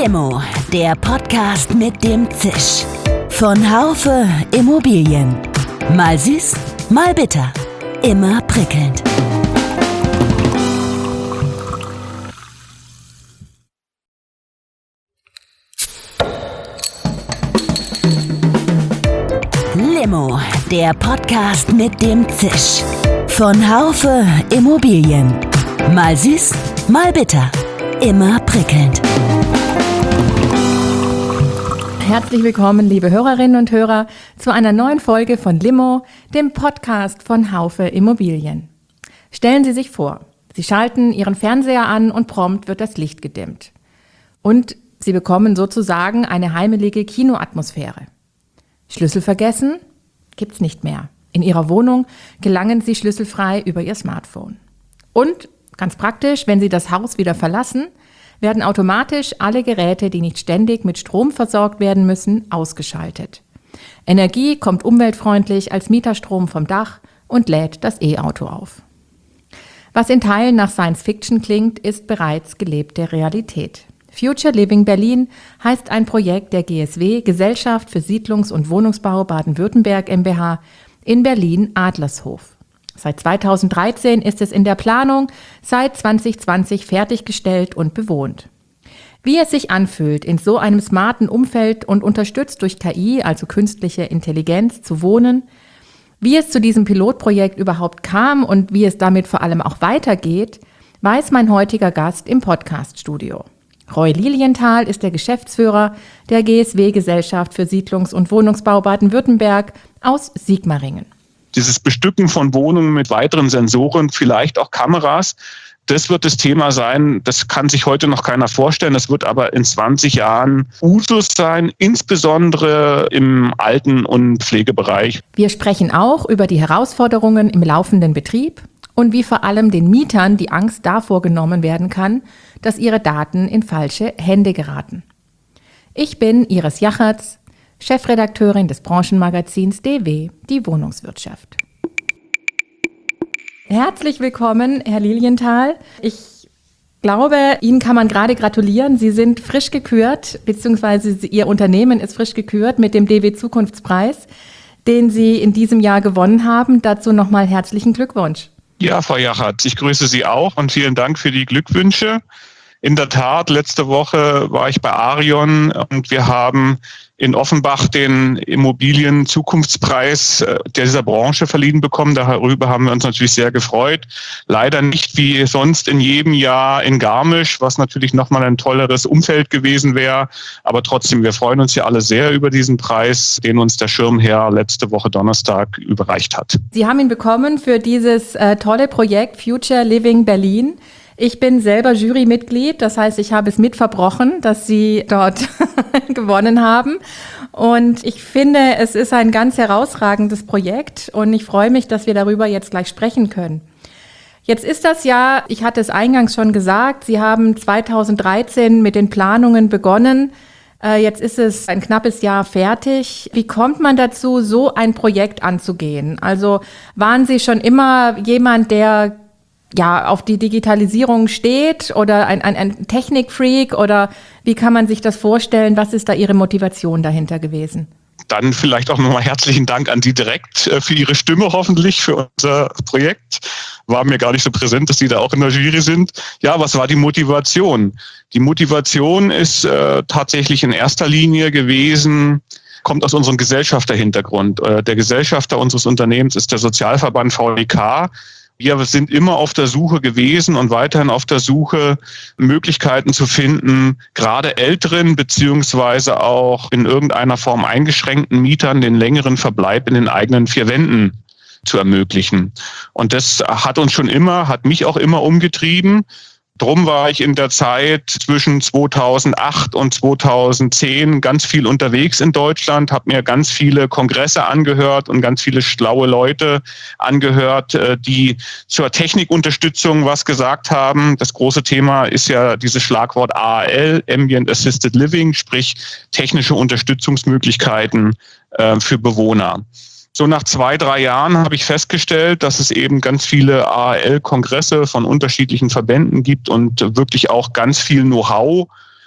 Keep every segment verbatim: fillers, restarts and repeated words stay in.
Limo, der Podcast mit dem Zisch. Von Haufe Immobilien. Mal süß, mal bitter. Immer prickelnd. Limo, der Podcast mit dem Zisch. Von Haufe Immobilien. Mal süß, mal bitter. Immer prickelnd. Herzlich willkommen, liebe Hörerinnen und Hörer, zu einer neuen Folge von Limo, dem Podcast von Haufe Immobilien. Stellen Sie sich vor, Sie schalten Ihren Fernseher an und prompt wird das Licht gedimmt. Und Sie bekommen sozusagen eine heimelige Kinoatmosphäre. Schlüssel vergessen? Gibt's nicht mehr. In Ihrer Wohnung gelangen Sie schlüsselfrei über Ihr Smartphone. Und, ganz praktisch, wenn Sie das Haus wieder verlassen, werden automatisch alle Geräte, die nicht ständig mit Strom versorgt werden müssen, ausgeschaltet. Energie kommt umweltfreundlich als Mieterstrom vom Dach und lädt das E-Auto auf. Was in Teilen nach Science Fiction klingt, ist bereits gelebte Realität. Future Living Berlin heißt ein Projekt der G S W, Gesellschaft für Siedlungs- und Wohnungsbau Baden-Württemberg GmbH, in Berlin-Adlershof. Seit zweitausenddreizehn ist es in der Planung, seit zwanzig zwanzig fertiggestellt und bewohnt. Wie es sich anfühlt, in so einem smarten Umfeld und unterstützt durch K I, also künstliche Intelligenz, zu wohnen, wie es zu diesem Pilotprojekt überhaupt kam und wie es damit vor allem auch weitergeht, weiß mein heutiger Gast im Podcaststudio. Roy Lilienthal ist der Geschäftsführer der G S W Gesellschaft für Siedlungs- und Wohnungsbau Baden-Württemberg aus Sigmaringen. Dieses Bestücken von Wohnungen mit weiteren Sensoren, vielleicht auch Kameras, das wird das Thema sein. Das kann sich heute noch keiner vorstellen. Das wird aber in zwanzig Jahren Usus sein, insbesondere im Alten- und Pflegebereich. Wir sprechen auch über die Herausforderungen im laufenden Betrieb und wie vor allem den Mietern die Angst davor genommen werden kann, dass ihre Daten in falsche Hände geraten. Ich bin Iris Jachertz, Chefredakteurin des Branchenmagazins D W, die Wohnungswirtschaft. Herzlich willkommen, Herr Lilienthal. Ich glaube, Ihnen kann man gerade gratulieren. Sie sind frisch gekürt, beziehungsweise Ihr Unternehmen ist frisch gekürt mit dem D W Zukunftspreis, den Sie in diesem Jahr gewonnen haben. Dazu nochmal herzlichen Glückwunsch. Ja, Frau Jachertz, ich grüße Sie auch und vielen Dank für die Glückwünsche. In der Tat, letzte Woche war ich bei Arion und wir haben in Offenbach den Immobilien-Zukunftspreis dieser Branche verliehen bekommen. Darüber haben wir uns natürlich sehr gefreut. Leider nicht wie sonst in jedem Jahr in Garmisch, was natürlich nochmal ein tolleres Umfeld gewesen wäre. Aber trotzdem, wir freuen uns ja alle sehr über diesen Preis, den uns der Schirmherr letzte Woche Donnerstag überreicht hat. Sie haben ihn bekommen für dieses äh, tolle Projekt Future Living Berlin. Ich bin selber Jurymitglied, das heißt, ich habe es mitverbrochen, dass Sie dort gewonnen haben. Und ich finde, es ist ein ganz herausragendes Projekt und ich freue mich, dass wir darüber jetzt gleich sprechen können. Jetzt ist das ja, ich hatte es eingangs schon gesagt, Sie haben zweitausenddreizehn mit den Planungen begonnen. Jetzt ist es ein knappes Jahr fertig. Wie kommt man dazu, so ein Projekt anzugehen? Also waren Sie schon immer jemand, der ja auf die Digitalisierung steht oder ein, ein, ein Technikfreak oder wie kann man sich das vorstellen? Was ist da Ihre Motivation dahinter gewesen? Dann vielleicht auch nochmal herzlichen Dank an Sie direkt für Ihre Stimme hoffentlich für unser Projekt. War mir gar nicht so präsent, dass Sie da auch in der Jury sind. Ja, was war die Motivation? Die Motivation ist äh, tatsächlich in erster Linie gewesen, kommt aus unserem Gesellschafterhintergrund. Äh, der Gesellschafter unseres Unternehmens ist der Sozialverband V D K. Wir sind immer auf der Suche gewesen und weiterhin auf der Suche, Möglichkeiten zu finden, gerade älteren beziehungsweise auch in irgendeiner Form eingeschränkten Mietern den längeren Verbleib in den eigenen vier Wänden zu ermöglichen. Und das hat uns schon immer, hat mich auch immer umgetrieben. Drum war ich in der Zeit zwischen zweitausendacht und zweitausendzehn ganz viel unterwegs in Deutschland, habe mir ganz viele Kongresse angehört und ganz viele schlaue Leute angehört, die zur Technikunterstützung was gesagt haben. Das große Thema ist ja dieses Schlagwort A A L, Ambient Assisted Living, sprich technische Unterstützungsmöglichkeiten für Bewohner. So nach zwei, drei Jahren habe ich festgestellt, dass es eben ganz viele A A L-Kongresse von unterschiedlichen Verbänden gibt und wirklich auch ganz viel Know-how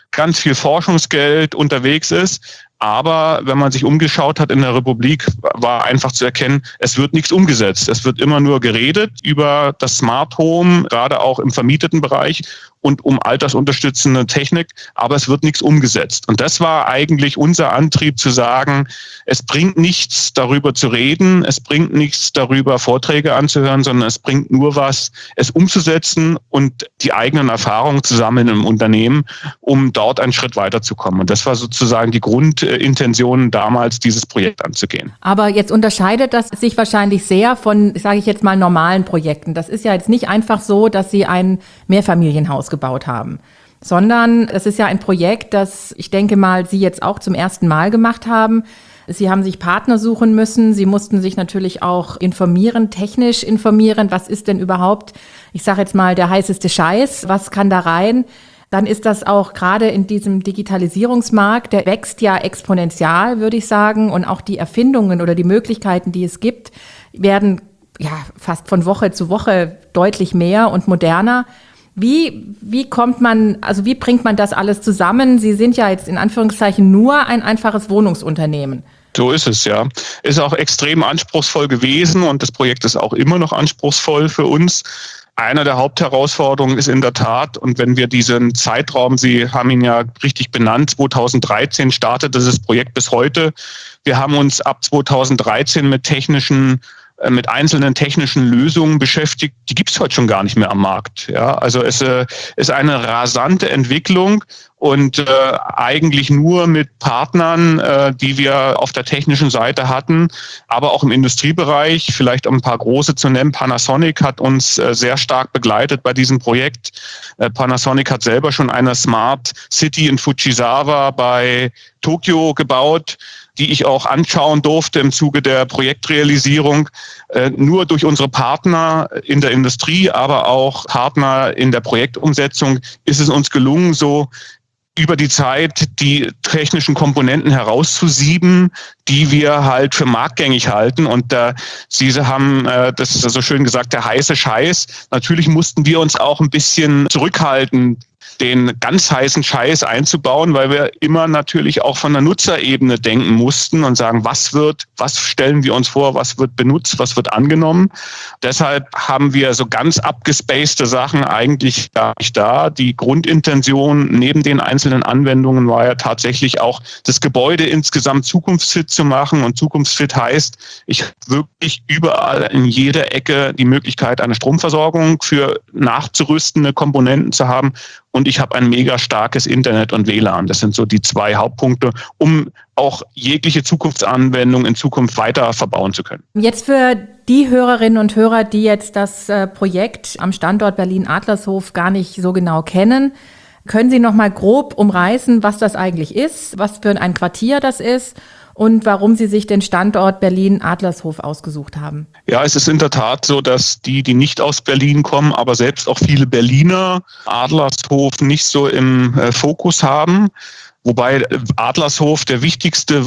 ganz viel Forschungsgeld unterwegs ist. Aber wenn man sich umgeschaut hat in der Republik, war einfach zu erkennen, es wird nichts umgesetzt. Es wird immer nur geredet über das Smart Home, gerade auch im vermieteten Bereich und um altersunterstützende Technik, aber es wird nichts umgesetzt. Und das war eigentlich unser Antrieb zu sagen, es bringt nichts darüber zu reden, es bringt nichts darüber Vorträge anzuhören, sondern es bringt nur was, es umzusetzen und die eigenen Erfahrungen zu sammeln im Unternehmen, um dort einen Schritt weiterzukommen. Und das war sozusagen die Grundintention damals, dieses Projekt anzugehen. Aber jetzt unterscheidet das sich wahrscheinlich sehr von, sage ich jetzt mal, normalen Projekten. Das ist ja jetzt nicht einfach so, dass Sie ein Mehrfamilienhaus gebaut haben, sondern es ist ja ein Projekt, das, ich denke mal, Sie jetzt auch zum ersten Mal gemacht haben. Sie haben sich Partner suchen müssen. Sie mussten sich natürlich auch informieren, technisch informieren. Was ist denn überhaupt, ich sage jetzt mal, der heißeste Scheiß? Was kann da rein? Dann ist das auch gerade in diesem Digitalisierungsmarkt, der wächst ja exponentiell, würde ich sagen. Und auch die Erfindungen oder die Möglichkeiten, die es gibt, werden ja fast von Woche zu Woche deutlich mehr und moderner. Wie, wie kommt man, also wie bringt man das alles zusammen? Sie sind ja jetzt in Anführungszeichen nur ein einfaches Wohnungsunternehmen. So ist es, ja. Ist auch extrem anspruchsvoll gewesen und das Projekt ist auch immer noch anspruchsvoll für uns. Eine der Hauptherausforderungen ist in der Tat, und wenn wir diesen Zeitraum, Sie haben ihn ja richtig benannt, zweitausenddreizehn startet dieses Projekt bis heute. Wir haben uns ab zweitausenddreizehn mit technischen mit einzelnen technischen Lösungen beschäftigt, die gibt es heute schon gar nicht mehr am Markt. Ja, also es äh, ist eine rasante Entwicklung und äh, eigentlich nur mit Partnern, äh, die wir auf der technischen Seite hatten, aber auch im Industriebereich, vielleicht um ein paar große zu nennen. Panasonic hat uns äh, sehr stark begleitet bei diesem Projekt. Äh, Panasonic hat selber schon eine Smart City in Fujisawa bei Tokio gebaut, die ich auch anschauen durfte im Zuge der Projektrealisierung. Äh, nur durch unsere Partner in der Industrie, aber auch Partner in der Projektumsetzung ist es uns gelungen, so über die Zeit die technischen Komponenten herauszusieben, die wir halt für marktgängig halten. Und äh, Sie haben, äh, das ist so schön gesagt, der heiße Scheiß. Natürlich mussten wir uns auch ein bisschen zurückhalten, den ganz heißen Scheiß einzubauen, weil wir immer natürlich auch von der Nutzerebene denken mussten und sagen, was wird, was stellen wir uns vor, was wird benutzt, was wird angenommen. Deshalb haben wir so ganz abgespacede Sachen eigentlich gar nicht da. Die Grundintention neben den einzelnen Anwendungen war ja tatsächlich auch, das Gebäude insgesamt zukunftsfit zu machen. Und zukunftsfit heißt, ich habe wirklich überall in jeder Ecke die Möglichkeit, eine Stromversorgung für nachzurüstende Komponenten zu haben. Und ich habe ein mega starkes Internet und W L A N. Das sind so die zwei Hauptpunkte, um auch jegliche Zukunftsanwendung in Zukunft weiter verbauen zu können. Jetzt für die Hörerinnen und Hörer, die jetzt das äh, Projekt am Standort Berlin-Adlershof gar nicht so genau kennen, können Sie noch mal grob umreißen, was das eigentlich ist, was für ein Quartier das ist und warum Sie sich den Standort Berlin-Adlershof ausgesucht haben? Ja, es ist in der Tat so, dass die, die nicht aus Berlin kommen, aber selbst auch viele Berliner Adlershof nicht so im äh, Fokus haben. Wobei Adlershof der wichtigste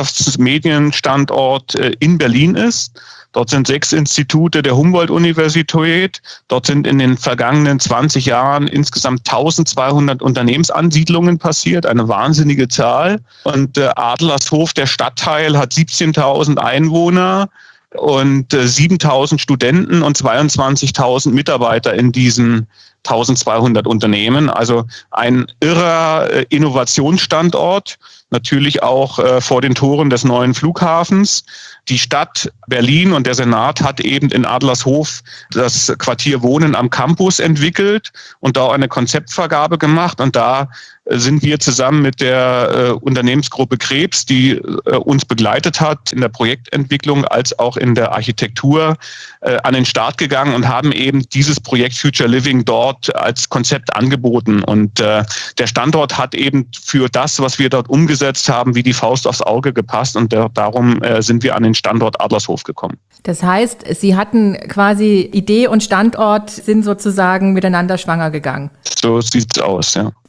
Wirtschaftsmedienstandort äh, in Berlin ist. Dort sind sechs Institute der Humboldt-Universität. Dort sind in den vergangenen zwanzig Jahren insgesamt eintausendzweihundert Unternehmensansiedlungen passiert, eine wahnsinnige Zahl. Und äh, Adlershof, der Stadtteil, hat siebzehntausend Einwohner und äh, siebentausend Studenten und zweiundzwanzigtausend Mitarbeiter in diesen eintausendzweihundert Unternehmen. Also ein irrer äh, Innovationsstandort, natürlich auch äh, vor den Toren des neuen Flughafens. Die Stadt Berlin und der Senat hat eben in Adlershof das Quartier Wohnen am Campus entwickelt und da auch eine Konzeptvergabe gemacht. Und da sind wir zusammen mit der äh, Unternehmensgruppe Krebs, die äh, uns begleitet hat in der Projektentwicklung als auch in der Architektur, äh, an den Start gegangen und haben eben dieses Projekt Future Living dort als Konzept angeboten. Und äh, der Standort hat eben für das, was wir dort umgesetzt haben, wie die Faust aufs Auge gepasst. Und der, darum äh, sind wir an den Standort Adlershof gekommen. Das heißt, Sie hatten quasi Idee und Standort sind sozusagen miteinander schwanger gegangen. So sieht's aus, ja.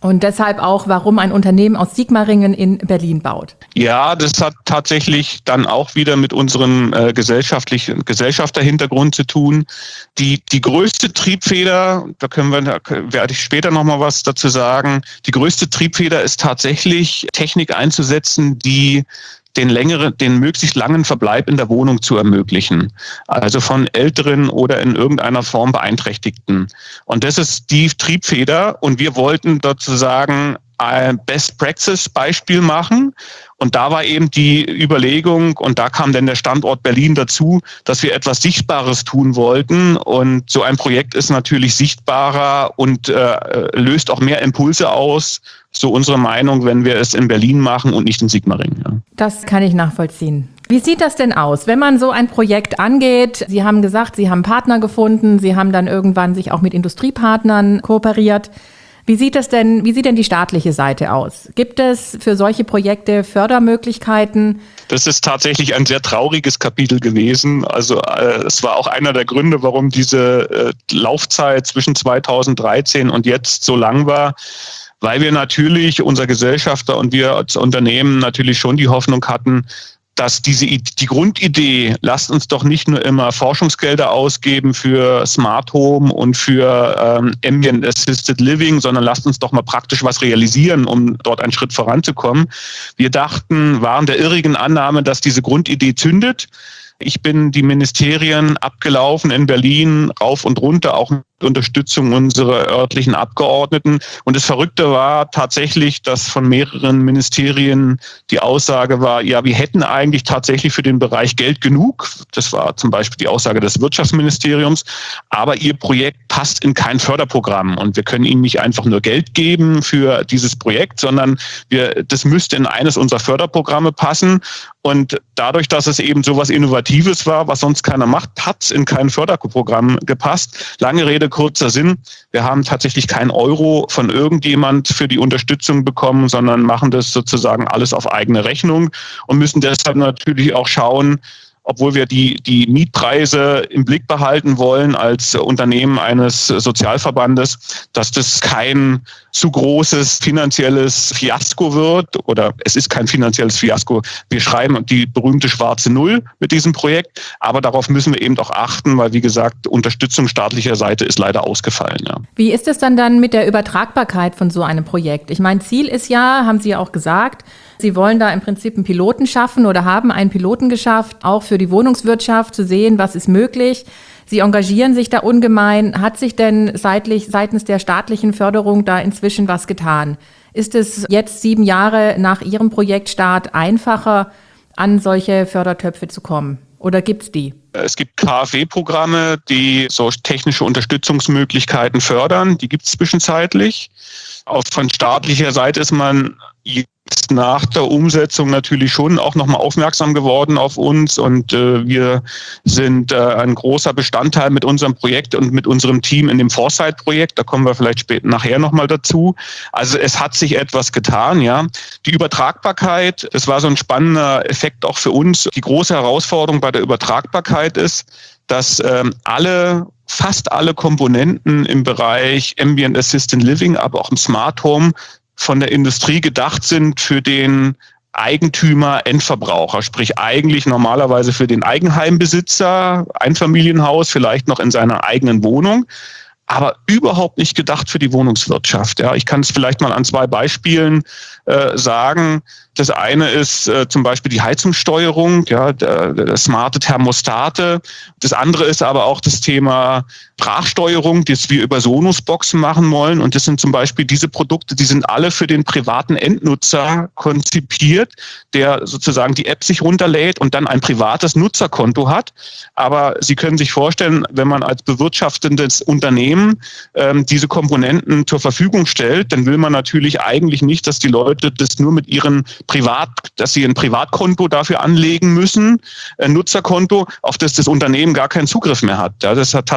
Und deshalb auch, warum ein Unternehmen aus Sigmaringen in Berlin baut. Ja, das hat tatsächlich dann auch wieder mit unserem äh, gesellschaftlichen Gesellschafterhintergrund zu tun. Die, die größte Triebfeder, da können wir, da werde ich später nochmal was dazu sagen, die größte Triebfeder ist tatsächlich, Technik einzusetzen, die den längeren, den möglichst langen Verbleib in der Wohnung zu ermöglichen. Also von älteren oder in irgendeiner Form Beeinträchtigten. Und das ist die Triebfeder. Und wir wollten sozusagen ein Best-Practice-Beispiel machen. Und da war eben die Überlegung, und da kam dann der Standort Berlin dazu, dass wir etwas Sichtbares tun wollten. Und so ein Projekt ist natürlich sichtbarer und äh, löst auch mehr Impulse aus. So unsere Meinung, wenn wir es in Berlin machen und nicht in Sigmaringen. Ja. Das kann ich nachvollziehen. Wie sieht das denn aus, wenn man so ein Projekt angeht? Sie haben gesagt, Sie haben Partner gefunden, Sie haben dann irgendwann sich auch mit Industriepartnern kooperiert. Wie sieht das denn, wie sieht denn die staatliche Seite aus? Gibt es für solche Projekte Fördermöglichkeiten? Das ist tatsächlich ein sehr trauriges Kapitel gewesen. Also äh, es war auch einer der Gründe, warum diese äh, Laufzeit zwischen zweitausenddreizehn und jetzt so lang war. Weil wir natürlich, unser Gesellschafter und wir als Unternehmen natürlich schon die Hoffnung hatten, dass diese die Grundidee, lasst uns doch nicht nur immer Forschungsgelder ausgeben für Smart Home und für ähm, Ambient Assisted Living, sondern lasst uns doch mal praktisch was realisieren, um dort einen Schritt voranzukommen. Wir dachten, waren der irrigen Annahme, dass diese Grundidee zündet. Ich bin die Ministerien abgelaufen in Berlin, rauf und runter, auch mit Unterstützung unserer örtlichen Abgeordneten. Und das Verrückte war tatsächlich, dass von mehreren Ministerien die Aussage war, ja, wir hätten eigentlich tatsächlich für den Bereich Geld genug. Das war zum Beispiel die Aussage des Wirtschaftsministeriums. Aber Ihr Projekt passt in kein Förderprogramm. Und wir können Ihnen nicht einfach nur Geld geben für dieses Projekt, sondern wir, das müsste in eines unserer Förderprogramme passen. Und dadurch, dass es eben so was Innovatives war, was sonst keiner macht, hat es in kein Förderprogramm gepasst. Lange Rede, kurzer Sinn. Wir haben tatsächlich keinen Euro von irgendjemand für die Unterstützung bekommen, sondern machen das sozusagen alles auf eigene Rechnung und müssen deshalb natürlich auch schauen, obwohl wir die, die Mietpreise im Blick behalten wollen als Unternehmen eines Sozialverbandes, dass das kein zu großes finanzielles Fiasko wird, oder es ist kein finanzielles Fiasko. Wir schreiben die berühmte schwarze Null mit diesem Projekt, aber darauf müssen wir eben auch achten, weil, wie gesagt, Unterstützung staatlicher Seite ist leider ausgefallen. Ja. Wie ist es dann dann mit der Übertragbarkeit von so einem Projekt? Ich meine, Ziel ist ja, haben Sie ja auch gesagt, Sie wollen da im Prinzip einen Piloten schaffen oder haben einen Piloten geschafft, auch für die Wohnungswirtschaft zu sehen, was ist möglich. Sie engagieren sich da ungemein. Hat sich denn seitlich, seitens der staatlichen Förderung da inzwischen was getan? Ist es jetzt sieben Jahre nach Ihrem Projektstart einfacher, an solche Fördertöpfe zu kommen? Oder gibt's die? Es gibt K f W-Programme, die so technische Unterstützungsmöglichkeiten fördern. Die gibt es zwischenzeitlich. Auch von staatlicher Seite ist man jetzt nach der Umsetzung natürlich schon auch nochmal aufmerksam geworden auf uns, und äh, wir sind äh, ein großer Bestandteil mit unserem Projekt und mit unserem Team in dem Foresight-Projekt. Da kommen wir vielleicht später nachher nochmal dazu. Also es hat sich etwas getan, ja. Die Übertragbarkeit, das war so ein spannender Effekt auch für uns. Die große Herausforderung bei der Übertragbarkeit ist, dass ähm, alle fast alle Komponenten im Bereich Ambient Assisted Living, aber auch im Smart Home von der Industrie gedacht sind für den Eigentümer, Endverbraucher, sprich eigentlich normalerweise für den Eigenheimbesitzer, Einfamilienhaus, vielleicht noch in seiner eigenen Wohnung, aber überhaupt nicht gedacht für die Wohnungswirtschaft. Ja, ich kann es vielleicht mal an zwei Beispielen äh, sagen. Das eine ist äh, zum Beispiel die Heizungssteuerung, ja, der, der smarte Thermostate. Das andere ist aber auch das Thema Sprachsteuerung, das wir über Sonos-Boxen machen wollen. Und das sind zum Beispiel diese Produkte, die sind alle für den privaten Endnutzer konzipiert, der sozusagen die App sich runterlädt und dann ein privates Nutzerkonto hat. Aber Sie können sich vorstellen, wenn man als bewirtschaftendes Unternehmen ähm, diese Komponenten zur Verfügung stellt, dann will man natürlich eigentlich nicht, dass die Leute das nur mit ihren Privat, dass sie ein Privatkonto dafür anlegen müssen, ein Nutzerkonto, auf das das Unternehmen gar keinen Zugriff mehr hat. Ja, das hat tatsächlich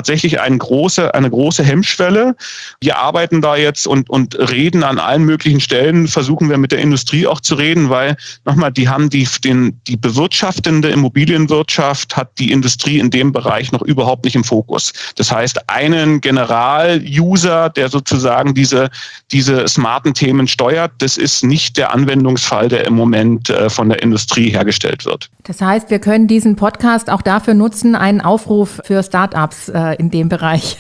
eine große, eine große Hemmschwelle. Wir arbeiten da jetzt und, und reden an allen möglichen Stellen, versuchen wir mit der Industrie auch zu reden, weil nochmal, die haben die, den, die bewirtschaftende Immobilienwirtschaft hat die Industrie in dem Bereich noch überhaupt nicht im Fokus. Das heißt, einen General-User, der sozusagen diese, diese smarten Themen steuert, das ist nicht der Anwendungsfall, der im Moment äh, von der Industrie hergestellt wird. Das heißt, wir können diesen Podcast auch dafür nutzen, einen Aufruf für Startups äh, in dem Bereich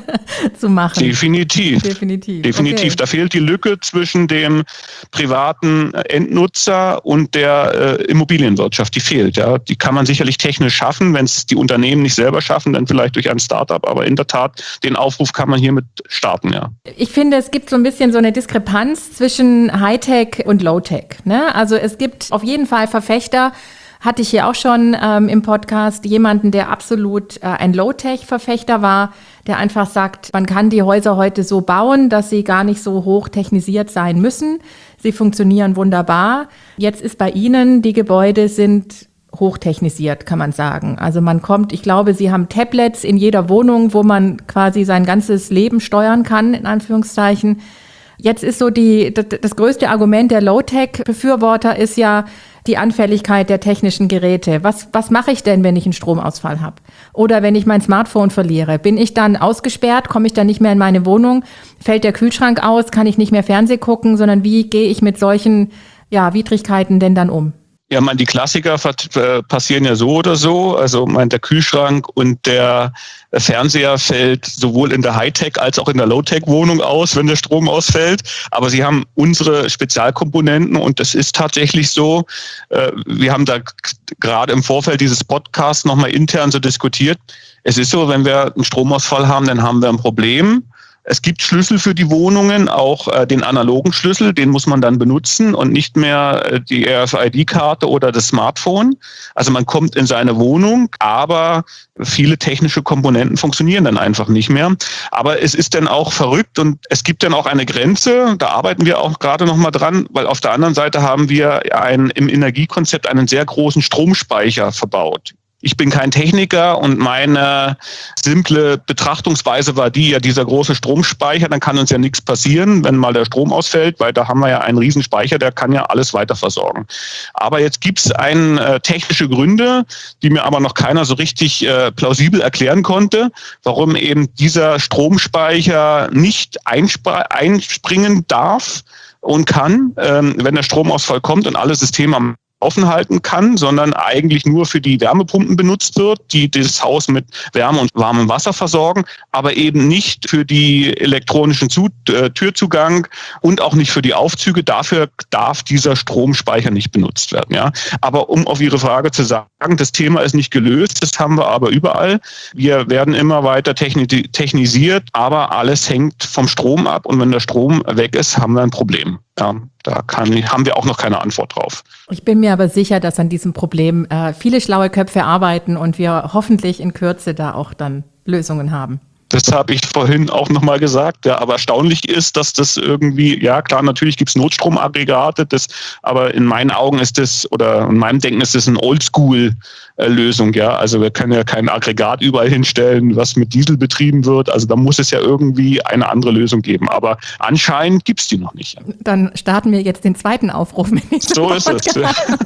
zu machen. Definitiv. Definitiv. Definitiv. Okay. Da fehlt die Lücke zwischen dem privaten Endnutzer und der äh, Immobilienwirtschaft. Die fehlt. Ja. Die kann man sicherlich technisch schaffen, wenn es die Unternehmen nicht selber schaffen, dann vielleicht durch ein Startup. Aber in der Tat, den Aufruf kann man hiermit starten. Ja. Ich finde, es gibt so ein bisschen so eine Diskrepanz zwischen Hightech und Lowtech. Ne? Also es gibt auf jeden Fall Verfechter, hatte ich hier auch schon ähm, im Podcast, jemanden, der absolut äh, ein Low-Tech-Verfechter war, der einfach sagt, man kann die Häuser heute so bauen, dass sie gar nicht so hoch technisiert sein müssen. Sie funktionieren wunderbar. Jetzt ist bei Ihnen, die Gebäude sind hochtechnisiert, kann man sagen. Also man kommt, ich glaube, Sie haben Tablets in jeder Wohnung, wo man quasi sein ganzes Leben steuern kann, in Anführungszeichen. Jetzt ist so die, das, das größte Argument der Low-Tech-Befürworter ist ja die Anfälligkeit der technischen Geräte. Was, was mache ich denn, wenn ich einen Stromausfall habe? Oder wenn ich mein Smartphone verliere? Bin ich dann ausgesperrt? Komme ich dann nicht mehr in meine Wohnung? Fällt der Kühlschrank aus? Kann ich nicht mehr Fernsehen gucken? Sondern wie gehe ich mit solchen ja, Widrigkeiten denn dann um? Ja, man, die Klassiker passieren ja so oder so. Also mein, der Kühlschrank und der Fernseher fällt sowohl in der Hightech als auch in der Low-Tech-Wohnung aus, wenn der Strom ausfällt. Aber sie haben unsere Spezialkomponenten und das ist tatsächlich so. Wir haben da gerade im Vorfeld dieses Podcasts nochmal intern so diskutiert. Es ist so, wenn wir einen Stromausfall haben, dann haben wir ein Problem. Es gibt Schlüssel für die Wohnungen, auch äh, den analogen Schlüssel, den muss man dann benutzen und nicht mehr äh, die R F I D-Karte oder das Smartphone. Also man kommt in seine Wohnung, aber viele technische Komponenten funktionieren dann einfach nicht mehr. Aber es ist dann auch verrückt und es gibt dann auch eine Grenze, da arbeiten wir auch gerade noch mal dran, weil auf der anderen Seite haben wir ein, im Energiekonzept einen sehr großen Stromspeicher verbaut. Ich bin kein Techniker und meine simple Betrachtungsweise war die, ja, dieser große Stromspeicher, dann kann uns ja nichts passieren, wenn mal der Strom ausfällt, weil da haben wir ja einen riesen Speicher, der kann ja alles weiter versorgen. Aber jetzt gibt es ein, äh, technische Gründe, die mir aber noch keiner so richtig äh, plausibel erklären konnte, warum eben dieser Stromspeicher nicht einspr- einspringen darf und kann, ähm, wenn der Stromausfall kommt und alle Systeme am offen halten kann, sondern eigentlich nur für die Wärmepumpen benutzt wird, die das Haus mit Wärme und warmem Wasser versorgen, aber eben nicht für die elektronischen Zu- äh, Türzugang und auch nicht für die Aufzüge. Dafür darf dieser Stromspeicher nicht benutzt werden. Ja. Aber um auf Ihre Frage zu sagen, das Thema ist nicht gelöst, das haben wir aber überall. Wir werden immer weiter techni- technisiert, aber alles hängt vom Strom ab und wenn der Strom weg ist, haben wir ein Problem. Ja, da kann, haben wir auch noch keine Antwort drauf. Ich bin mir aber sicher, dass an diesem Problem äh, viele schlaue Köpfe arbeiten und wir hoffentlich in Kürze da auch dann Lösungen haben. Das habe ich vorhin auch nochmal gesagt. Ja, aber erstaunlich ist, dass das irgendwie, ja klar, natürlich gibt es Notstromaggregate, das, aber in meinen Augen ist das, oder in meinem Denken ist das eine Oldschool-Lösung. Ja, also wir können ja kein Aggregat überall hinstellen, was mit Diesel betrieben wird. Also da muss es ja irgendwie eine andere Lösung geben. Aber anscheinend gibt es die noch nicht. Dann starten wir jetzt den zweiten Aufruf. So ist es.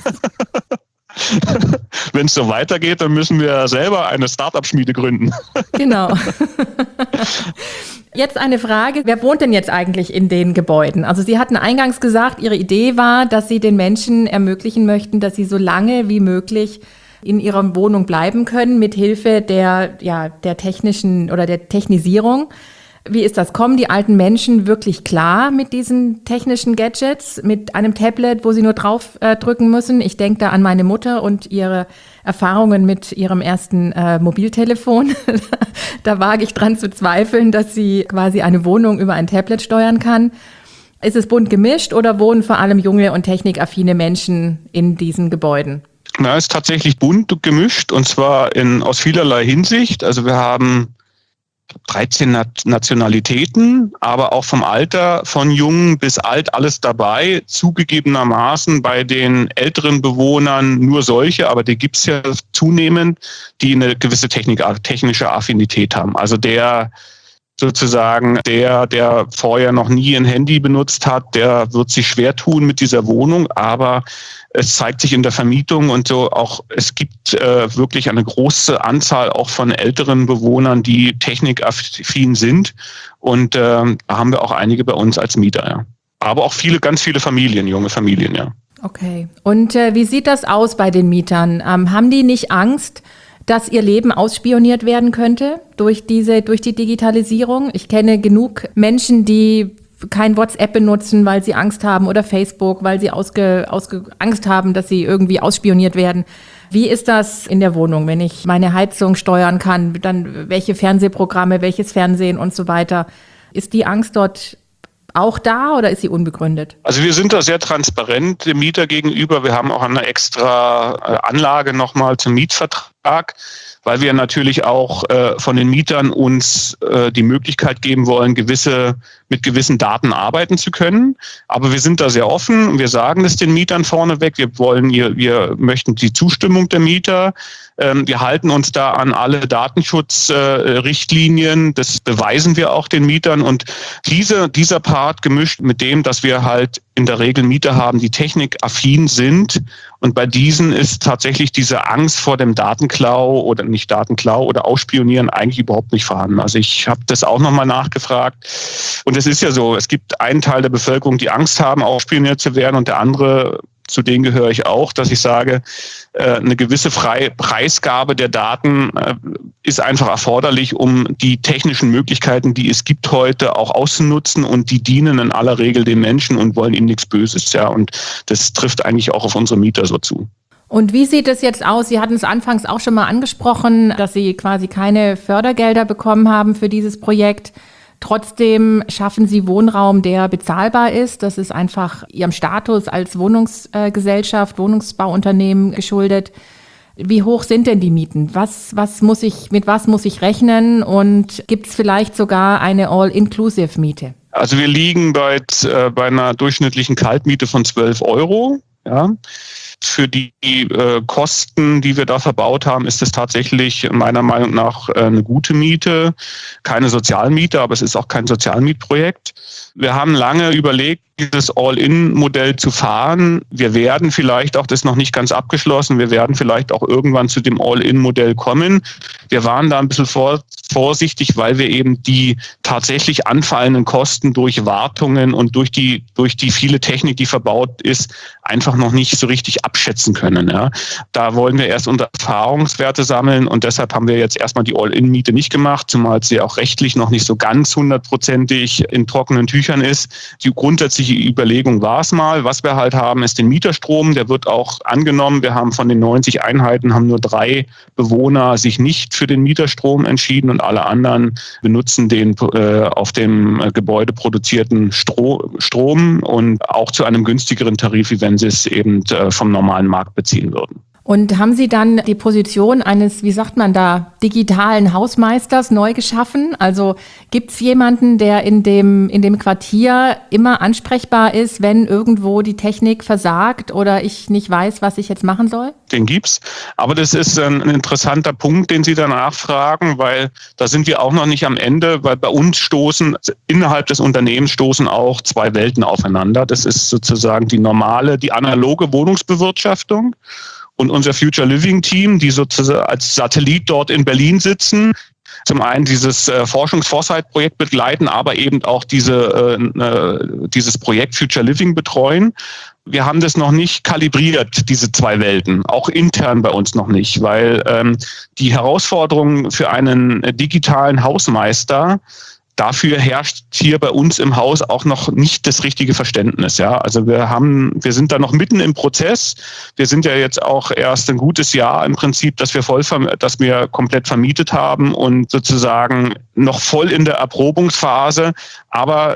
Wenn es so weitergeht, dann müssen wir selber eine Start-up-Schmiede gründen. Genau. Jetzt eine Frage, wer wohnt denn jetzt eigentlich in den Gebäuden? Also Sie hatten eingangs gesagt, Ihre Idee war, dass Sie den Menschen ermöglichen möchten, dass sie so lange wie möglich in ihrer Wohnung bleiben können, mit Hilfe der, ja, der technischen oder der Technisierung. Wie ist das? Kommen die alten Menschen wirklich klar mit diesen technischen Gadgets, mit einem Tablet, wo sie nur drauf äh, drücken müssen? Ich denke da an meine Mutter und ihre Erfahrungen mit ihrem ersten äh, Mobiltelefon. Da wage ich dran zu zweifeln, dass sie quasi eine Wohnung über ein Tablet steuern kann. Ist es bunt gemischt oder wohnen vor allem junge und technikaffine Menschen in diesen Gebäuden? Na, es ist tatsächlich bunt gemischt und zwar in, aus vielerlei Hinsicht. Also wir haben dreizehn Nationalitäten, aber auch vom Alter von jung bis alt alles dabei. Zugegebenermaßen bei den älteren Bewohnern nur solche, aber die gibt es ja zunehmend, die eine gewisse Technik, technische Affinität haben. Also der sozusagen, der, der vorher noch nie ein Handy benutzt hat, der wird sich schwer tun mit dieser Wohnung, aber es zeigt sich in der Vermietung und so auch, es gibt äh, wirklich eine große Anzahl auch von älteren Bewohnern, die technikaffin sind und äh, da haben wir auch einige bei uns als Mieter, ja. Aber auch viele, ganz viele Familien, junge Familien, ja. Okay. Und äh, wie sieht das aus bei den Mietern? Ähm, haben die nicht Angst, dass ihr Leben ausspioniert werden könnte durch diese, durch die Digitalisierung? Ich kenne genug Menschen, die kein WhatsApp benutzen, weil sie Angst haben oder Facebook, weil sie ausge, ausge, Angst haben, dass sie irgendwie ausspioniert werden. Wie ist das in der Wohnung, wenn ich meine Heizung steuern kann, dann welche Fernsehprogramme, welches Fernsehen und so weiter? Ist die Angst dort auch da oder ist sie unbegründet? Also wir sind da sehr transparent dem Mieter gegenüber. Wir haben auch eine extra Anlage nochmal zum Mietvertrag, weil wir natürlich auch äh, von den Mietern uns äh, die Möglichkeit geben wollen, gewisse mit gewissen Daten arbeiten zu können. Aber wir sind da sehr offen und wir sagen es den Mietern vorneweg. Wir wollen, wir, wir möchten die Zustimmung der Mieter. Ähm, wir halten uns da an alle Datenschutzrichtlinien. Äh, das beweisen wir auch den Mietern. Und diese, dieser Part gemischt mit dem, dass wir halt in der Regel Mieter haben, die technikaffin sind. Und bei diesen ist tatsächlich diese Angst vor dem Datenklau oder nicht Datenklau oder Ausspionieren eigentlich überhaupt nicht vorhanden. Also ich habe das auch nochmal nachgefragt. Und es ist ja so, es gibt einen Teil der Bevölkerung, die Angst haben, ausspioniert zu werden und der andere, zu denen gehöre ich auch, dass ich sage, eine gewisse freie Preisgabe der Daten ist einfach erforderlich, um die technischen Möglichkeiten, die es gibt heute, auch auszunutzen und die dienen in aller Regel den Menschen und wollen ihnen nichts Böses. Ja, und das trifft eigentlich auch auf unsere Mieter so zu. Und wie sieht es jetzt aus? Sie hatten es anfangs auch schon mal angesprochen, dass Sie quasi keine Fördergelder bekommen haben für dieses Projekt. Trotzdem schaffen Sie Wohnraum, der bezahlbar ist. Das ist einfach Ihrem Status als Wohnungsgesellschaft, Wohnungsbauunternehmen geschuldet. Wie hoch sind denn die Mieten? Was, was muss ich, mit was muss ich rechnen? Und gibt es vielleicht sogar eine All-Inclusive-Miete? Also wir liegen bei, äh, bei einer durchschnittlichen Kaltmiete von zwölf Euro. Ja. Für die äh, Kosten, die wir da verbaut haben, ist es tatsächlich meiner Meinung nach äh, eine gute Miete. Keine Sozialmiete, aber es ist auch kein Sozialmietprojekt. Wir haben lange überlegt, dieses All-In-Modell zu fahren. Wir werden vielleicht auch, das ist noch nicht ganz abgeschlossen, wir werden vielleicht auch irgendwann zu dem All-In-Modell kommen. Wir waren da ein bisschen vor, vorsichtig, weil wir eben die tatsächlich anfallenden Kosten durch Wartungen und durch die, durch die viele Technik, die verbaut ist, einfach noch nicht so richtig abschätzen können. Ja. Da wollen wir erst unsere Erfahrungswerte sammeln und deshalb haben wir jetzt erstmal die All-In-Miete nicht gemacht, zumal sie auch rechtlich noch nicht so ganz hundertprozentig in trockenen Tüchern ist. Die grundsätzliche Überlegung war es mal. Was wir halt haben, ist den Mieterstrom. Der wird auch angenommen. Wir haben von den neunzig Einheiten haben nur drei Bewohner sich nicht für den Mieterstrom entschieden und alle anderen benutzen den äh, auf dem Gebäude produzierten Stro- Strom und auch zu einem günstigeren Tarif, wie wenn sie es eben äh, vom normalen Markt beziehen würden. Und haben Sie dann die Position eines, wie sagt man da, digitalen Hausmeisters neu geschaffen? Also gibt es jemanden, der in dem, in dem Quartier immer ansprechbar ist, wenn irgendwo die Technik versagt oder ich nicht weiß, was ich jetzt machen soll? Den gibt's. Aber das ist ein, ein interessanter Punkt, den Sie da nachfragen, weil da sind wir auch noch nicht am Ende, weil bei uns stoßen, innerhalb des Unternehmens stoßen auch zwei Welten aufeinander. Das ist sozusagen die normale, die analoge Wohnungsbewirtschaftung. Und unser Future Living Team, die sozusagen als Satellit dort in Berlin sitzen, zum einen dieses äh, Forschungs-Foresight-Projekt begleiten, aber eben auch diese, äh, dieses Projekt Future Living betreuen. Wir haben das noch nicht kalibriert, diese zwei Welten, auch intern bei uns noch nicht, weil ähm, die Herausforderung für einen äh, digitalen Hausmeister, dafür herrscht hier bei uns im Haus auch noch nicht das richtige Verständnis. Ja, also wir haben, wir sind da noch mitten im Prozess. Wir sind ja jetzt auch erst ein gutes Jahr im Prinzip, dass wir voll, dass wir komplett vermietet haben und sozusagen noch voll in der Erprobungsphase. Aber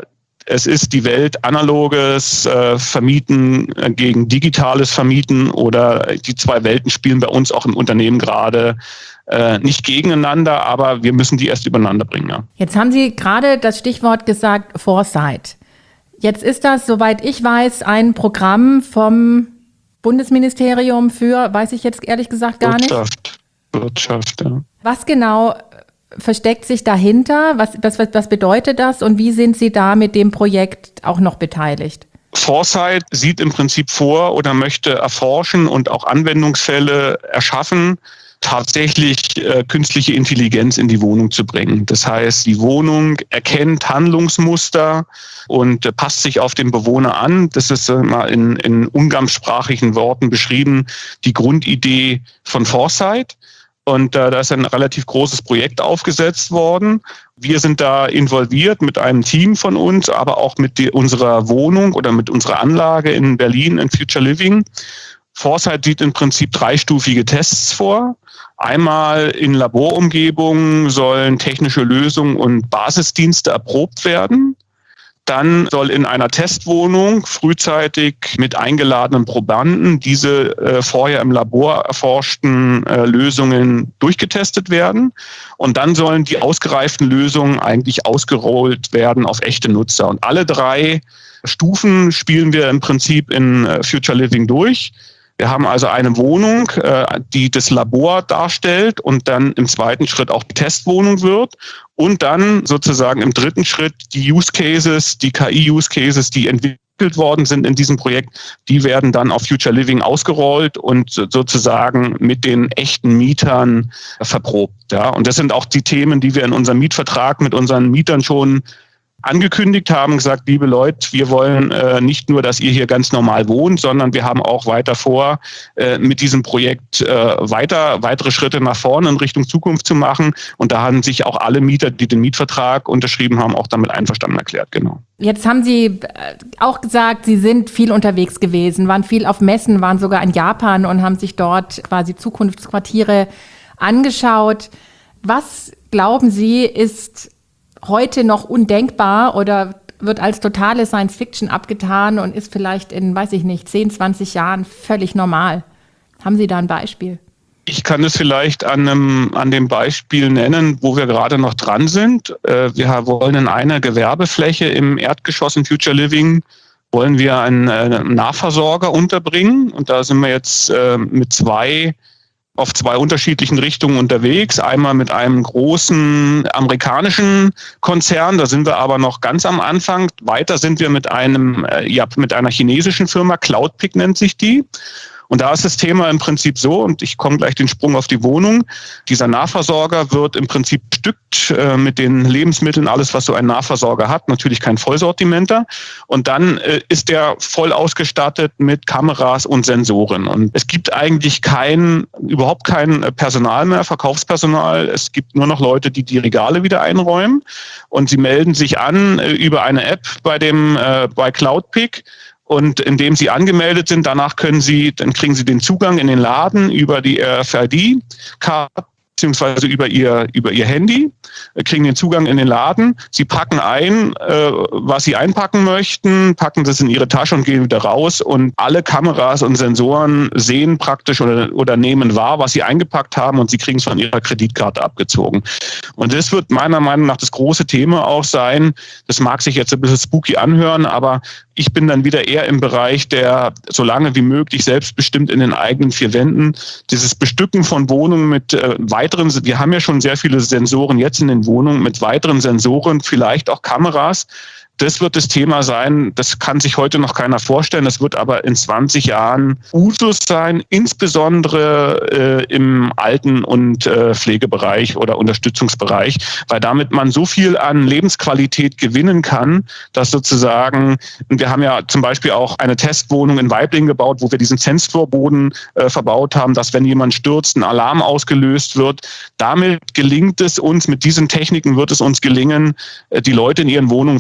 Es ist die Welt analoges äh, Vermieten äh, gegen digitales Vermieten, oder die zwei Welten spielen bei uns auch im Unternehmen gerade äh, nicht gegeneinander, aber wir müssen die erst übereinander bringen. Ja. Jetzt haben Sie gerade das Stichwort gesagt, Foresight. Jetzt ist das, soweit ich weiß, ein Programm vom Bundesministerium für, weiß ich jetzt ehrlich gesagt gar Wirtschaft. nicht. Wirtschaft, ja. Was genau versteckt sich dahinter? Was, was, was bedeutet das und wie sind Sie da mit dem Projekt auch noch beteiligt? Foresight sieht im Prinzip vor oder möchte erforschen und auch Anwendungsfälle erschaffen, tatsächlich äh, künstliche Intelligenz in die Wohnung zu bringen. Das heißt, die Wohnung erkennt Handlungsmuster und äh, passt sich auf den Bewohner an. Das ist äh, mal in, in umgangssprachlichen Worten beschrieben, die Grundidee von Foresight. Und äh, da ist ein relativ großes Projekt aufgesetzt worden. Wir sind da involviert mit einem Team von uns, aber auch mit die, unserer Wohnung oder mit unserer Anlage in Berlin in Future Living. Foresight sieht im Prinzip dreistufige Tests vor. Einmal in Laborumgebungen sollen technische Lösungen und Basisdienste erprobt werden. Dann soll in einer Testwohnung frühzeitig mit eingeladenen Probanden diese äh, vorher im Labor erforschten äh, Lösungen durchgetestet werden. Und dann sollen die ausgereiften Lösungen eigentlich ausgerollt werden auf echte Nutzer. Und alle drei Stufen spielen wir im Prinzip in äh, Future Living durch. Wir haben also eine Wohnung, die das Labor darstellt und dann im zweiten Schritt auch die Testwohnung wird und dann sozusagen im dritten Schritt die Use Cases, die K I-Use Cases, die entwickelt worden sind in diesem Projekt, die werden dann auf Future Living ausgerollt und sozusagen mit den echten Mietern verprobt. Ja. Und das sind auch die Themen, die wir in unserem Mietvertrag mit unseren Mietern schon angekündigt haben, gesagt, liebe Leute, wir wollen äh, nicht nur, dass ihr hier ganz normal wohnt, sondern wir haben auch weiter vor, äh, mit diesem Projekt äh, weiter weitere Schritte nach vorne in Richtung Zukunft zu machen. Und da haben sich auch alle Mieter, die den Mietvertrag unterschrieben haben, auch damit einverstanden erklärt. Genau. Jetzt haben Sie auch gesagt, Sie sind viel unterwegs gewesen, waren viel auf Messen, waren sogar in Japan und haben sich dort quasi Zukunftsquartiere angeschaut. Was glauben Sie, ist heute noch undenkbar oder wird als totale Science-Fiction abgetan und ist vielleicht in, weiß ich nicht, zehn, zwanzig Jahren völlig normal? Haben Sie da ein Beispiel? Ich kann es vielleicht an, einem, an dem Beispiel nennen, wo wir gerade noch dran sind. Wir wollen in einer Gewerbefläche im Erdgeschoss in Future Living wollen wir einen Nahversorger unterbringen. Und da sind wir jetzt mit zwei auf zwei unterschiedlichen Richtungen unterwegs. Einmal mit einem großen amerikanischen Konzern, da sind wir aber noch ganz am Anfang. Weiter sind wir mit einem, ja, mit einer chinesischen Firma, Cloudpick nennt sich die. Und da ist das Thema im Prinzip so, und ich komme gleich den Sprung auf die Wohnung, dieser Nahversorger wird im Prinzip bestückt äh, mit den Lebensmitteln, alles was so ein Nahversorger hat, natürlich kein Vollsortimenter. Und dann äh, ist der voll ausgestattet mit Kameras und Sensoren. Und es gibt eigentlich kein, überhaupt kein Personal mehr, Verkaufspersonal. Es gibt nur noch Leute, die die Regale wieder einräumen. Und sie melden sich an äh, über eine App bei dem äh, bei Cloudpick. Und indem Sie angemeldet sind, danach können Sie, dann kriegen Sie den Zugang in den Laden über die R F I D-Karte beziehungsweise über ihr, über ihr Handy, kriegen den Zugang in den Laden. Sie packen ein, äh, was Sie einpacken möchten, packen das in Ihre Tasche und gehen wieder raus. Und alle Kameras und Sensoren sehen praktisch oder, oder nehmen wahr, was Sie eingepackt haben, und Sie kriegen es von Ihrer Kreditkarte abgezogen. Und das wird meiner Meinung nach das große Thema auch sein. Das mag sich jetzt ein bisschen spooky anhören, aber ich bin dann wieder eher im Bereich der, so lange wie möglich selbstbestimmt in den eigenen vier Wänden, dieses Bestücken von Wohnungen mit äh, weiteren, wir haben ja schon sehr viele Sensoren jetzt in den Wohnungen, mit weiteren Sensoren, vielleicht auch Kameras. Das wird das Thema sein, das kann sich heute noch keiner vorstellen, das wird aber in zwanzig Jahren Usus sein, insbesondere äh, im Alten- und äh, Pflegebereich oder Unterstützungsbereich, weil damit man so viel an Lebensqualität gewinnen kann, dass sozusagen, wir haben ja zum Beispiel auch eine Testwohnung in Waiblingen gebaut, wo wir diesen Sensorboden äh, verbaut haben, dass wenn jemand stürzt, ein Alarm ausgelöst wird. Damit gelingt es uns, mit diesen Techniken wird es uns gelingen, äh, die Leute in ihren Wohnungen zu halten.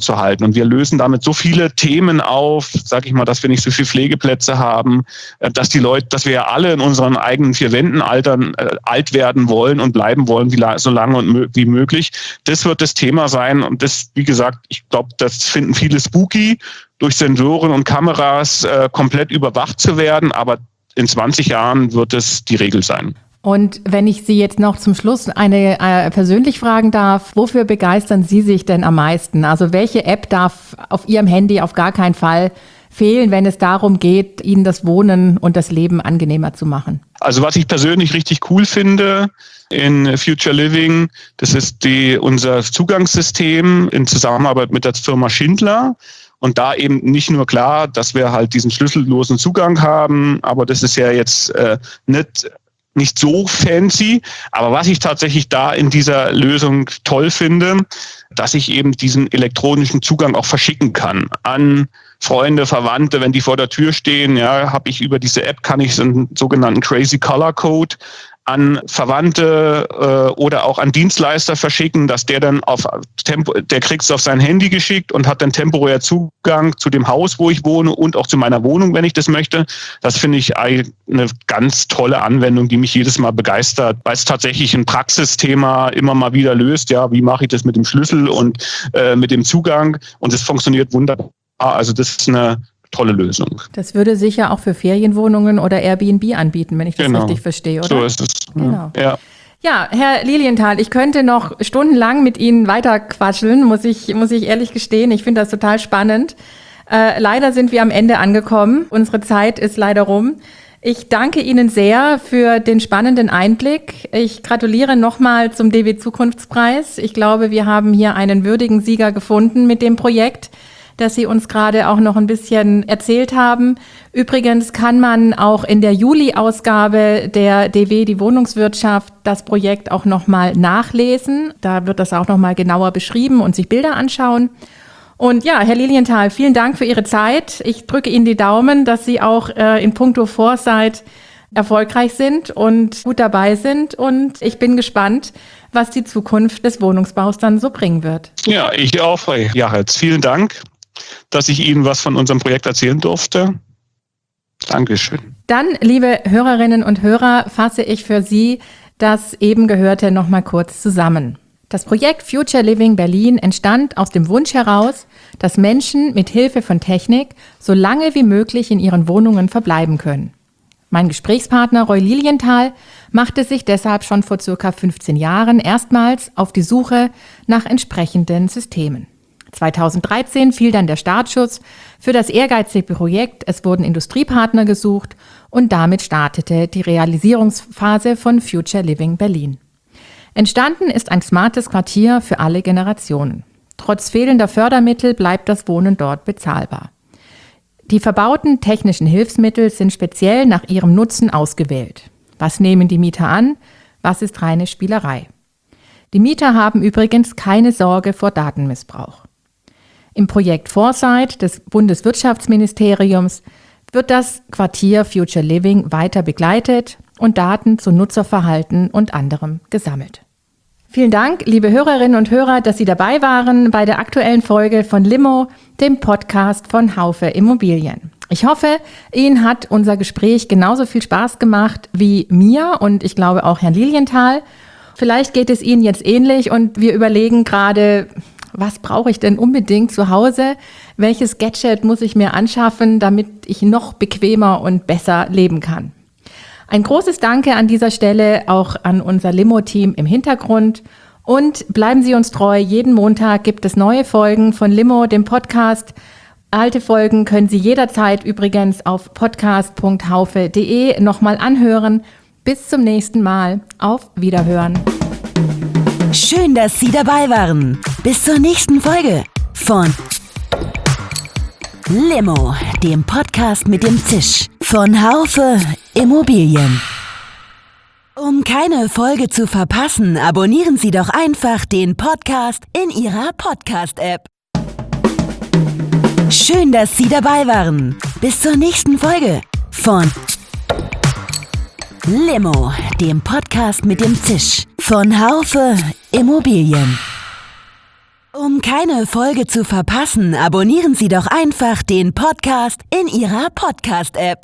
werden. Und wir lösen damit so viele Themen auf, sage ich mal, dass wir nicht so viele Pflegeplätze haben, dass die Leute, dass wir ja alle in unseren eigenen vier Wänden altern, äh, alt werden wollen und bleiben wollen, wie la- so lange und mö- wie möglich. Das wird das Thema sein. Und das, wie gesagt, ich glaube, das finden viele spooky, durch Sensoren und Kameras äh, komplett überwacht zu werden. Aber in zwanzig Jahren wird es die Regel sein. Und wenn ich Sie jetzt noch zum Schluss eine äh, persönlich fragen darf, wofür begeistern Sie sich denn am meisten? Also welche App darf auf Ihrem Handy auf gar keinen Fall fehlen, wenn es darum geht, Ihnen das Wohnen und das Leben angenehmer zu machen? Also was ich persönlich richtig cool finde in Future Living, das ist die, unser Zugangssystem in Zusammenarbeit mit der Firma Schindler. Und da eben nicht nur klar, dass wir halt diesen schlüssellosen Zugang haben, aber das ist ja jetzt äh, nicht nicht so fancy, aber was ich tatsächlich da in dieser Lösung toll finde, dass ich eben diesen elektronischen Zugang auch verschicken kann an Freunde, Verwandte, wenn die vor der Tür stehen, ja, habe ich über diese App, kann ich so einen sogenannten Crazy Color Code an Verwandte äh, oder auch an Dienstleister verschicken, dass der dann auf Tempo, der kriegt es auf sein Handy geschickt und hat dann temporär Zugang zu dem Haus, wo ich wohne und auch zu meiner Wohnung, wenn ich das möchte. Das finde ich eine ganz tolle Anwendung, die mich jedes Mal begeistert, weil es tatsächlich ein Praxisthema immer mal wieder löst. Ja, wie mache ich das mit dem Schlüssel und äh, mit dem Zugang? Und es funktioniert wunderbar. Also das ist eine tolle Lösung. Das würde sich ja auch für Ferienwohnungen oder Airbnb anbieten, wenn ich das genau. richtig verstehe, oder? So ist es. Genau. Ja. Ja, Herr Lilienthal, ich könnte noch stundenlang mit Ihnen weiterquatscheln, muss ich, muss ich ehrlich gestehen. Ich finde das total spannend. Äh, leider sind wir am Ende angekommen. Unsere Zeit ist leider rum. Ich danke Ihnen sehr für den spannenden Einblick. Ich gratuliere nochmal zum D W Zukunftspreis. Ich glaube, wir haben hier einen würdigen Sieger gefunden mit dem Projekt, dass Sie uns gerade auch noch ein bisschen erzählt haben. Übrigens kann man auch in der Juli-Ausgabe der D W, die Wohnungswirtschaft, das Projekt auch nochmal nachlesen. Da wird das auch nochmal genauer beschrieben und sich Bilder anschauen. Und ja, Herr Lilienthal, vielen Dank für Ihre Zeit. Ich drücke Ihnen die Daumen, dass Sie auch äh, in puncto Foresight erfolgreich sind und gut dabei sind. Und ich bin gespannt, was die Zukunft des Wohnungsbaus dann so bringen wird. Ja, ich auch. Ja, jetzt vielen Dank, dass ich Ihnen was von unserem Projekt erzählen durfte. Dankeschön. Dann, liebe Hörerinnen und Hörer, fasse ich für Sie das eben Gehörte noch mal kurz zusammen. Das Projekt Future Living Berlin entstand aus dem Wunsch heraus, dass Menschen mit Hilfe von Technik so lange wie möglich in ihren Wohnungen verbleiben können. Mein Gesprächspartner Roy Lilienthal machte sich deshalb schon vor circa fünfzehn Jahren erstmals auf die Suche nach entsprechenden Systemen. zweitausenddreizehn fiel dann der Startschuss für das ehrgeizige Projekt. Es wurden Industriepartner gesucht und damit startete die Realisierungsphase von Future Living Berlin. Entstanden ist ein smartes Quartier für alle Generationen. Trotz fehlender Fördermittel bleibt das Wohnen dort bezahlbar. Die verbauten technischen Hilfsmittel sind speziell nach ihrem Nutzen ausgewählt. Was nehmen die Mieter an? Was ist reine Spielerei? Die Mieter haben übrigens keine Sorge vor Datenmissbrauch. Im Projekt Foresight des Bundeswirtschaftsministeriums wird das Quartier Future Living weiter begleitet und Daten zu Nutzerverhalten und anderem gesammelt. Vielen Dank, liebe Hörerinnen und Hörer, dass Sie dabei waren bei der aktuellen Folge von Limo, dem Podcast von Haufe Immobilien. Ich hoffe, Ihnen hat unser Gespräch genauso viel Spaß gemacht wie mir und ich glaube auch Herrn Lilienthal. Vielleicht geht es Ihnen jetzt ähnlich und wir überlegen gerade, was brauche ich denn unbedingt zu Hause? Welches Gadget muss ich mir anschaffen, damit ich noch bequemer und besser leben kann? Ein großes Danke an dieser Stelle auch an unser Limo-Team im Hintergrund. Und bleiben Sie uns treu, jeden Montag gibt es neue Folgen von Limo, dem Podcast. Alte Folgen können Sie jederzeit übrigens auf podcast punkt haufe punkt de nochmal anhören. Bis zum nächsten Mal. Auf Wiederhören. Schön, dass Sie dabei waren. Bis zur nächsten Folge von Limo, dem Podcast mit dem Zisch von Haufe Immobilien. Um keine Folge zu verpassen, abonnieren Sie doch einfach den Podcast in Ihrer Podcast-App. Schön, dass Sie dabei waren. Bis zur nächsten Folge von Limo, dem Podcast mit dem Zisch von Haufe Immobilien. Um keine Folge zu verpassen, abonnieren Sie doch einfach den Podcast in Ihrer Podcast-App.